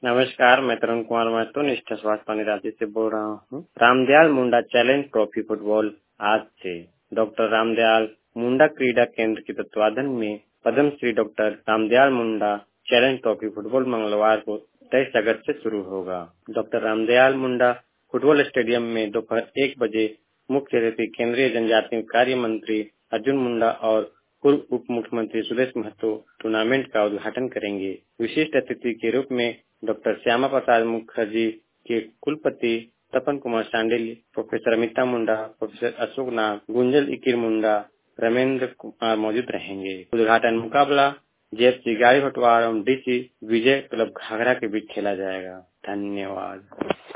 नमस्कार, मैं तरुण कुमार महतो निष्ठा स्वास्थ्य पानी राज्य से बोल रहा हूँ। Ramdayal Munda challenge trophy football आज से डॉक्टर रामदयाल मुंडा क्रीडा केंद्र के तत्वाधान में Padma Shri doctor Ramdayal Munda challenge trophy football मंगलवार को 23 अगस्त से शुरू होगा। Doctor Ramdayal Munda football stadium में दोपहर 1 बजे मुख्य अतिथि केंद्रीय जनजातीय कार्य मंत्री अर्जुन मुंडा और पूर्व उप मुख्यमंत्री सुरेश महतो टूर्नामेंट का उद्घाटन करेंगे। विशिष्ट अतिथि के रूप में डॉक्टर श्यामा प्रसाद मुखर्जी के कुलपति तपन कुमार शांडिल, प्रोफेसर अमिता मुंडा, प्रोफेसर अशोक नाग, गुंजल इकिर मुंडा, रमेंद्र कुमार मौजूद रहेंगे। उद्घाटन मुकाबला जेएफसी गाड़ी भटवार और डीसी विजय क्लब घाघरा के बीच खेला जाएगा। धन्यवाद।